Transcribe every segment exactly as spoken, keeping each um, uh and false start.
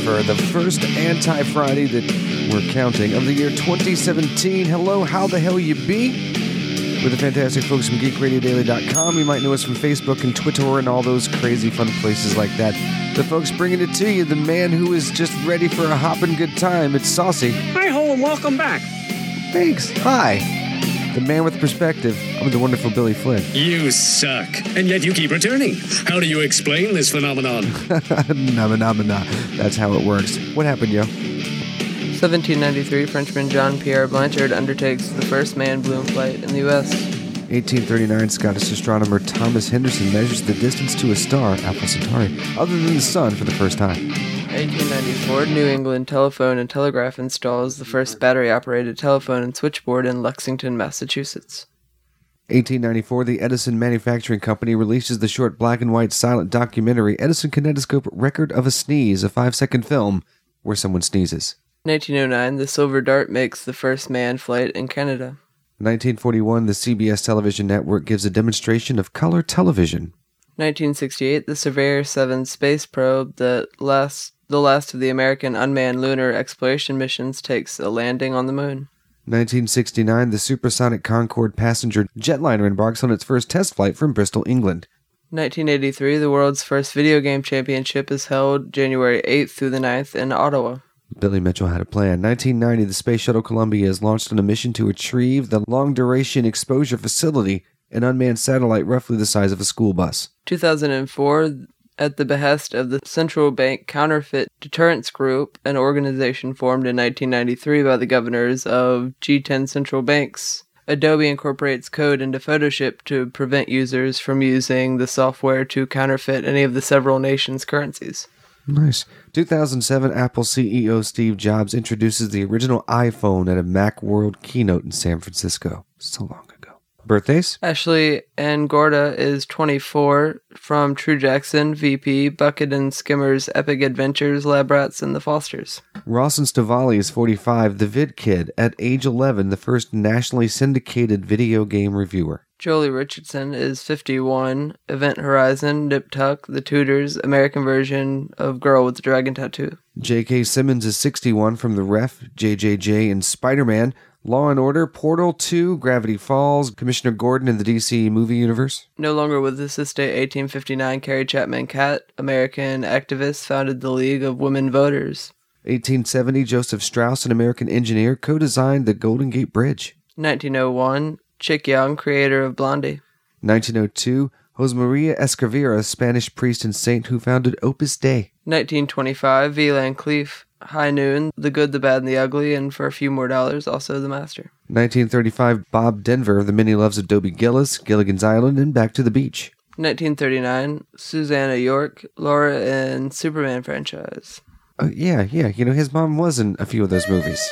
for the first Anti-Friday that we're counting of the year twenty seventeen. Hello, how the hell you be? We're the fantastic folks from geek radio daily dot com. You might know us from Facebook and Twitter and all those crazy fun places like that. The folks bringing it to you, the man who is just ready for a hopping good time. It's Saucy. Hi-ho and welcome back. Thanks. Hi. The man with perspective. I'm the wonderful Billy Flynn. You suck, and yet you keep returning. How do you explain this phenomenon? Nah-nah-nah-nah. That's how it works. What happened, yo? seventeen ninety-three, Frenchman Jean-Pierre Blanchard undertakes the first manned balloon flight in the U S eighteen thirty-nine, Scottish astronomer Thomas Henderson measures the distance to a star, Alpha Centauri, other than the sun for the first time. eighteen ninety-four, New England Telephone and Telegraph installs the first battery-operated telephone and switchboard in Lexington, Massachusetts. eighteen ninety-four, the Edison Manufacturing Company releases the short black-and-white silent documentary Edison Kinetoscope Record of a Sneeze, a five-second film where someone sneezes. nineteen oh nine, the Silver Dart makes the first manned flight in Canada. nineteen forty-one, the C B S television network gives a demonstration of color television. nineteen sixty-eight, the Surveyor seven space probe, that last, the last of the American unmanned lunar exploration missions, takes a landing on the moon. nineteen sixty-nine, the supersonic Concorde passenger jetliner embarks on its first test flight from Bristol, England. nineteen eighty-three, the world's first video game championship is held January eighth through the ninth in Ottawa. Billy Mitchell had a plan. nineteen ninety, the Space Shuttle Columbia is launched on a mission to retrieve the Long-Duration Exposure Facility, an unmanned satellite roughly the size of a school bus. two thousand four, at the behest of the Central Bank Counterfeit Deterrence Group, an organization formed in nineteen ninety-three by the governors of G ten central banks, Adobe incorporates code into Photoshop to prevent users from using the software to counterfeit any of the several nations' currencies. Nice. two thousand seven, Apple C E O Steve Jobs introduces the original iPhone at a Macworld keynote in San Francisco. So long ago. Birthdays? Ashley Ann Gorda is twenty-four, from True Jackson, V P, Bucket and Skimmer's Epic Adventures, Lab Rats, and the Fosters. Rawson Stavali is forty-five, the Vid Kid, at age eleven, the first nationally syndicated video game reviewer. Jolie Richardson is fifty-one, Event Horizon, Nip Tuck, The Tudors, American version of Girl with the Dragon Tattoo. J K. Simmons is sixty-one, from The Ref, J J J, and Spider-Man, Law and Order, Portal two, Gravity Falls, Commissioner Gordon in the D C movie universe. No longer with us this day, eighteen fifty-nine, Carrie Chapman Catt, American activist, founded the League of Women Voters. eighteen seventy, Joseph Strauss, an American engineer, co-designed the Golden Gate Bridge. nineteen oh one, Chick Young, creator of Blondie. nineteen oh two, Josemaria Escavera, Spanish priest and saint who founded Opus Dei. nineteen twenty-five, Wieland Cleef, High Noon, The Good, the Bad, and the Ugly, and for a few more dollars, also The Master. nineteen thirty-five, Bob Denver, The Many Loves of Dobie Gillis, Gilligan's Island, and Back to the Beach. nineteen thirty-nine, Susanna York, Laura in Superman franchise. Oh, yeah, yeah, you know, his mom was in a few of those movies.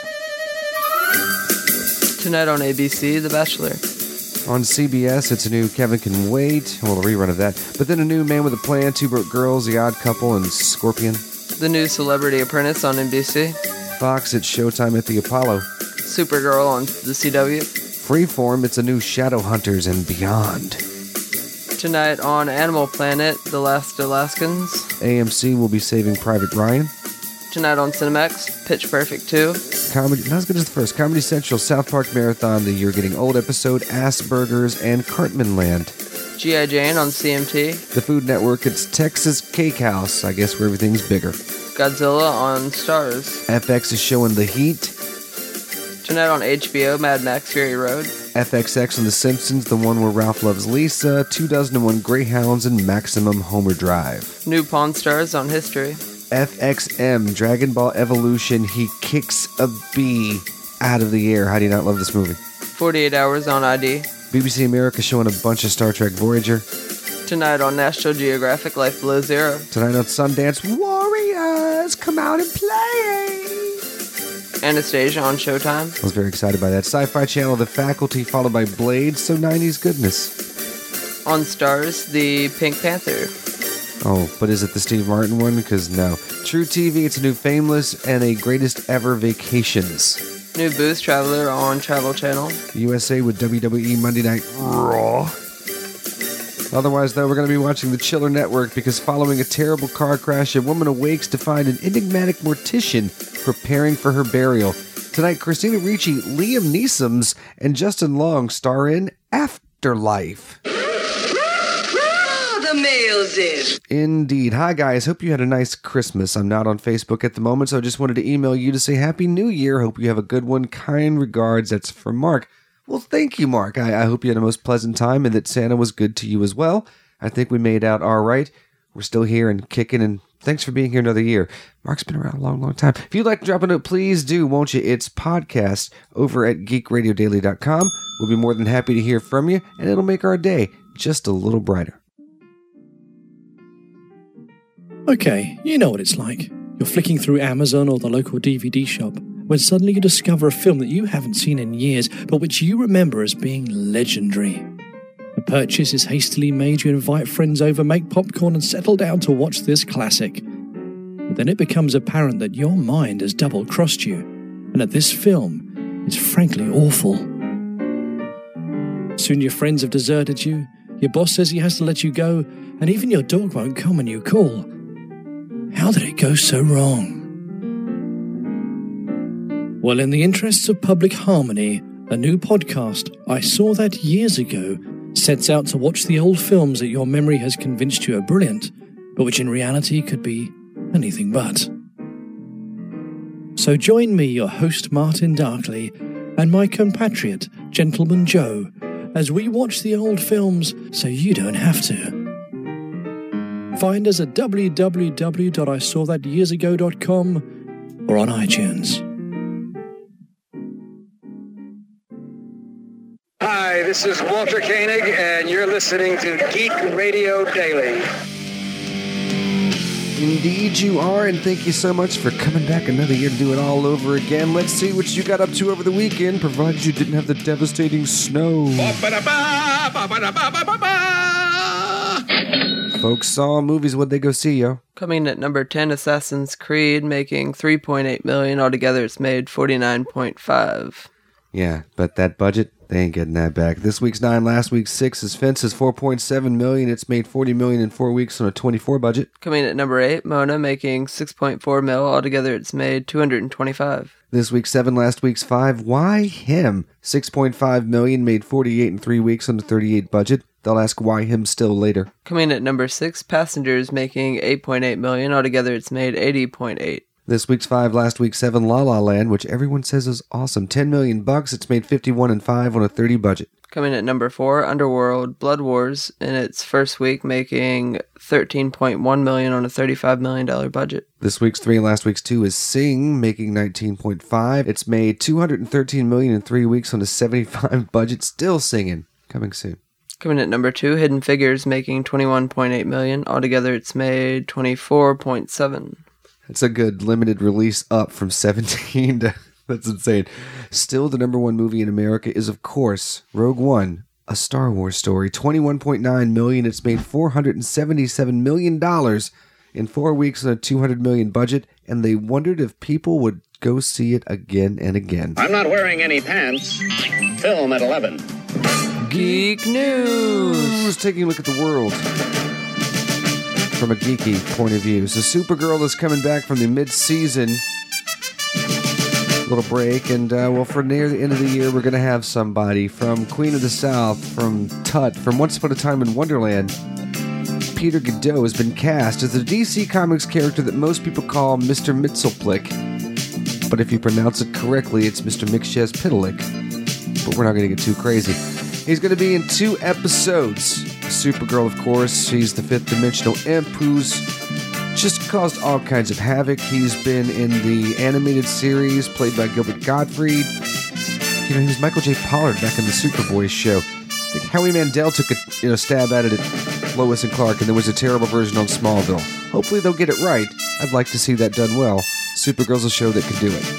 Tonight on A B C, The Bachelor. On C B S, it's a new Kevin Can Wait, well, a rerun of that, but then a new Man with a Plan, Two Broke Girls, The Odd Couple, and Scorpion. The new Celebrity Apprentice on N B C. Fox, it's Showtime at the Apollo. Supergirl on the C W. Freeform, it's a new Shadowhunters and Beyond. Tonight on Animal Planet, The Last Alaskans. A M C will be Saving Private Ryan. Tonight on Cinemax, Pitch Perfect two. Comedy, not as good as the first. Comedy Central, South Park Marathon, The You're Getting Old episode, Asperger's, and Cartman Land. G I. Jane on C M T. The Food Network, it's Texas Cake House, I guess where everything's bigger. Godzilla on Stars. F X is showing The Heat. Tonight on H B O, Mad Max Fury Road. F X X on The Simpsons, the one where Ralph loves Lisa, two dozen and one Greyhounds, and Maximum Homer Drive. New Pawn Stars on History. F X M, Dragon Ball Evolution, he kicks a bee out of the air. How do you not love this movie? forty-eight hours on I D. B B C America showing a bunch of Star Trek Voyager. Tonight on National Geographic, Life Below Zero. Tonight on Sundance, Warriors, come out and play. Anastasia on Showtime. I was very excited by that. Sci-Fi Channel, The Faculty, followed by Blade, so nineties goodness. On Stars, The Pink Panther. Oh, but is it the Steve Martin one? Because no. True T V, it's a new Fameless and a Greatest Ever Vacations. New Booze Traveler on Travel Channel. U S A with W W E Monday Night Raw. Otherwise, though, we're going to be watching The Chiller Network because following a terrible car crash, a woman awakes to find an enigmatic mortician preparing for her burial. Tonight, Christina Ricci, Liam Neeson's, and Justin Long star in Afterlife. The mail's in. Indeed. Hi, guys. Hope you had a nice Christmas. I'm not on Facebook at the moment, so I just wanted to email you to say Happy New Year. Hope you have a good one. Kind regards. That's from Mark. Well, thank you, Mark. I, I hope you had a most pleasant time and that Santa was good to you as well. I think we made out all right. We're still here and kicking, and thanks for being here another year. Mark's been around a long, long time. If you'd like to drop a note, please do, won't you? It's podcast over at geek radio daily dot com. We'll be more than happy to hear from you, and it'll make our day just a little brighter. Okay, you know what it's like. You're flicking through Amazon or the local D V D shop when suddenly you discover a film that you haven't seen in years, but which you remember as being legendary. The purchase is hastily made, you invite friends over, make popcorn and settle down to watch this classic. But then it becomes apparent that your mind has double-crossed you, and that this film is frankly awful. Soon your friends have deserted you, your boss says he has to let you go, and even your dog won't come when you call. How did it go so wrong? Well, in the interests of public harmony, a new podcast, I Saw That Years Ago, sets out to watch the old films that your memory has convinced you are brilliant, but which in reality could be anything but. So join me, your host Martin Darkley, and my compatriot, Gentleman Joe, as we watch the old films so you don't have to. Find us at w w w dot i saw that years ago dot com or on iTunes. Hi, this is Walter Koenig, and you're listening to Geek Radio Daily. Indeed you are, and thank you so much for coming back another year to do it all over again. Let's see what you got up to over the weekend, provided you didn't have the devastating snow. Folks saw movies, what'd they go see, yo? Coming at number ten, Assassin's Creed, making three point eight million dollars. Altogether, it's made forty-nine point five. Yeah, but that budget, they ain't getting that back. This week's nine, last week's six is Fences, four point seven million dollars. It's made forty million dollars in four weeks on a twenty-four budget. Coming at number eight, Mona, making six point four million dollars. Altogether, it's made two hundred twenty-five. This week's seven, last week's five. Why him? six point five million dollars, made forty-eight in three weeks on a thirty-eight budget. They'll ask why him still later. Coming at number six, Passengers, making eight point eight million dollars. Altogether, it's made eighty point eight. This week's five, last week's seven, La La Land, which everyone says is awesome. ten million bucks. It's made fifty-one and five on a thirty budget. Coming at number four, Underworld, Blood Wars, in its first week, making thirteen point one million dollars on a thirty-five million dollars budget. This week's three and last week's two is Sing, making nineteen point five. It's made two hundred thirteen million dollars in three weeks on a seventy-five budget. Still singing. Coming soon. Coming at number two, Hidden Figures, making twenty-one point eight million dollars. Altogether, it's made twenty-four point seven. It's a good limited release up from seventeen to... That's insane. Still, the number one movie in America is, of course, Rogue One, a Star Wars story. twenty-one point nine million dollars. It's made four hundred seventy-seven million dollars in four weeks on a two hundred million dollars budget, and they wondered if people would go see it again and again. I'm not wearing any pants. Film at eleven. Geek News! Who's taking a look at the world from a geeky point of view? So Supergirl is coming back from the mid-season little break, and uh, well, for near the end of the year, we're going to have somebody from Queen of the South, from Tut, from Once Upon a Time in Wonderland. Peter Godot has been cast as the D C Comics character that most people call Mister Mxyzptlk, but if you pronounce it correctly, it's Mister Mxyzptlk. But we're not going to get too crazy. He's going to be in two episodes. Supergirl, of course, she's the fifth dimensional imp who's just caused all kinds of havoc. He's been in the animated series played by Gilbert Gottfried. You know, he was Michael J. Pollard back in the Superboy show. I think Howie Mandel took a you know, stab at it at Lois and Clark, and there was a terrible version on Smallville. Hopefully they'll get it right. I'd like to see that done well. Supergirl's a show that can do it.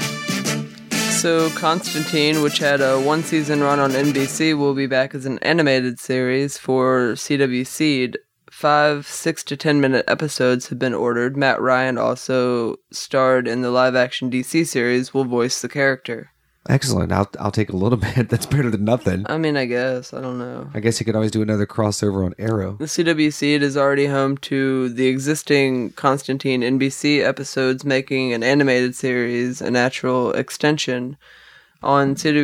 So Constantine, which had a one-season run on N B C, will be back as an animated series for C W Seed. Five six to ten minute episodes have been ordered. Matt Ryan, also starred in the live-action D C series, will voice the character. Excellent. I'll I'll take a little bit. That's better than nothing. I mean, I guess. I don't know. I guess you could always do another crossover on Arrow. The C W Seed is already home to the existing Constantine N B C episodes, making an animated series a natural extension. On C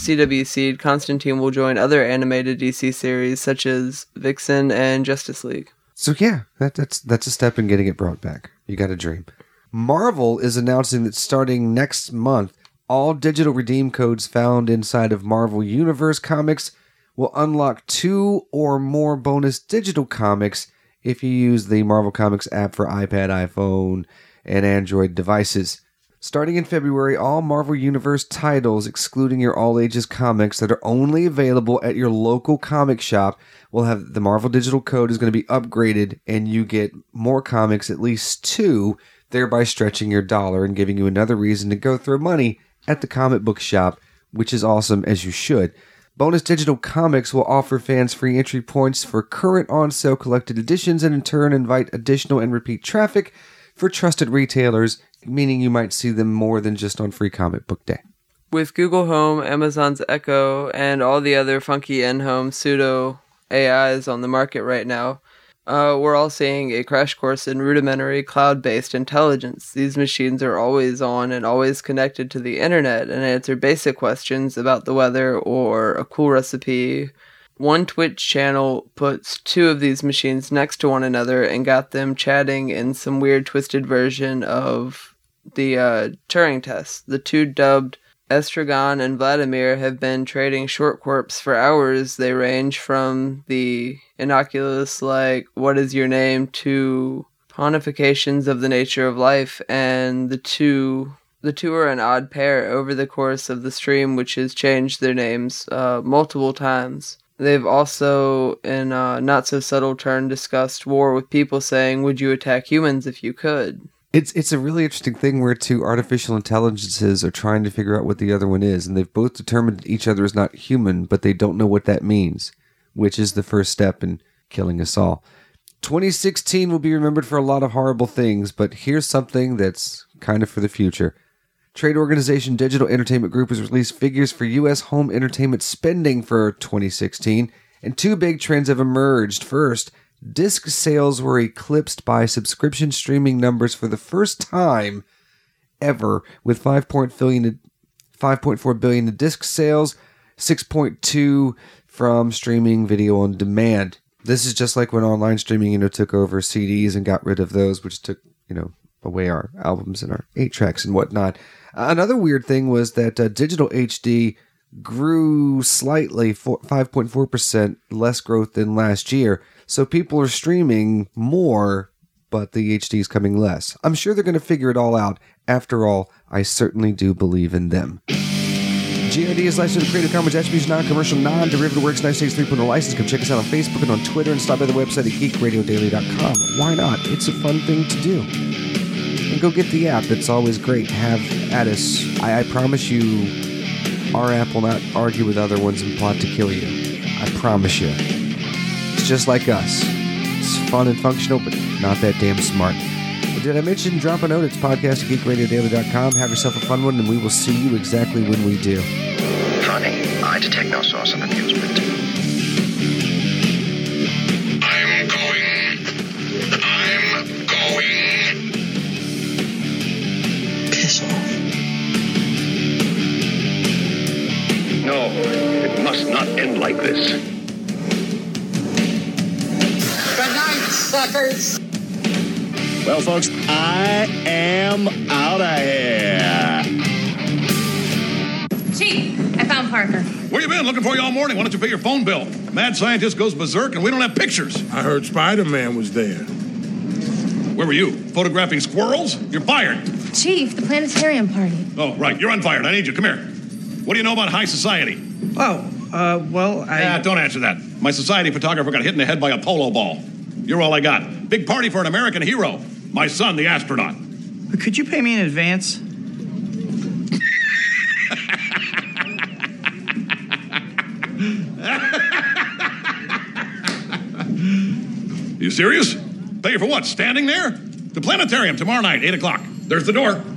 W Seed, Constantine will join other animated D C series such as Vixen and Justice League. So yeah, that, that's that's a step in getting it brought back. You got a dream. Marvel is announcing that starting next month, all digital redeem codes found inside of Marvel Universe comics will unlock two or more bonus digital comics if you use the Marvel Comics app for iPad, iPhone, and Android devices. Starting in February, all Marvel Universe titles, excluding your all-ages comics that are only available at your local comic shop, will have the Marvel digital code is going to be upgraded, and you get more comics, at least two, thereby stretching your dollar and giving you another reason to go throw money at the comic book shop, which is awesome, as you should. Bonus digital comics will offer fans free entry points for current on-sale collected editions and in turn invite additional and repeat traffic for trusted retailers, meaning you might see them more than just on Free Comic Book Day. With Google Home, Amazon's Echo, and all the other funky in-home pseudo A Is on the market right now, Uh, we're all seeing a crash course in rudimentary cloud-based intelligence. These machines are always on and always connected to the internet and answer basic questions about the weather or a cool recipe. One Twitch channel puts two of these machines next to one another and got them chatting in some weird twisted version of the uh, Turing test. The two dubbed Estragon and Vladimir have been trading short quirps for hours. They range from the innocuous, like, what is your name, to pontifications of the nature of life, and the two the two are an odd pair over the course of the stream, which has changed their names uh, multiple times. They've also, in a not-so-subtle turn, discussed war with people saying, would you attack humans if you could? It's it's a really interesting thing where two artificial intelligences are trying to figure out what the other one is, and they've both determined that each other is not human, but they don't know what that means, which is the first step in killing us all. twenty sixteen will be remembered for a lot of horrible things, but here's something that's kind of for the future. Trade organization Digital Entertainment Group has released figures for U S home entertainment spending for twenty sixteen, and two big trends have emerged. First, disc sales were eclipsed by subscription streaming numbers for the first time ever, with five point four billion in disc sales, six point two from streaming video on demand. This is just like when online streaming, you know, took over C Ds and got rid of those, which took, you know, away our albums and our eight tracks and whatnot. Uh, another weird thing was that uh, digital H D grew slightly, five point four percent less growth than last year. So people are streaming more, but the H D is coming less. I'm sure they're going to figure it all out. After all, I certainly do believe in them. G R D is licensed with Creative Commons Attribution Non-Commercial Non-Derivative Works nineteen eighty-three point oh license. Come check us out on Facebook and on Twitter and stop by the website at geek radio daily dot com. Why not? It's a fun thing to do. And go get the app. It's always great. Have at us. I, I promise you, our app will not argue with other ones and plot to kill you. I promise you. It's just like us. It's fun and functional, but not that damn smart. But did I mention drop a note? It's podcast at geek radio daily dot com. Have yourself a fun one, and we will see you exactly when we do. Funny. I detect no source of amusement. I'm going. I'm going. Piss off. No, it must not end like this. Good night, suckers. Well, folks, I am out of here. Chief, I found Parker. Where you been? Looking for you all morning. Why don't you pay your phone bill? Mad scientist goes berserk and we don't have pictures. I heard Spider-Man was there. Where were you? Photographing squirrels? You're fired. Chief, the planetarium party. Oh, right. You're unfired. I need you. Come here. What do you know about high society? Oh, uh, well, I... Yeah, don't answer that. My society photographer got hit in the head by a polo ball. You're all I got. Big party for an American hero. My son, the astronaut. Could you pay me in advance? You serious? Pay for what? Standing there? The planetarium tomorrow night, eight o'clock. There's the door.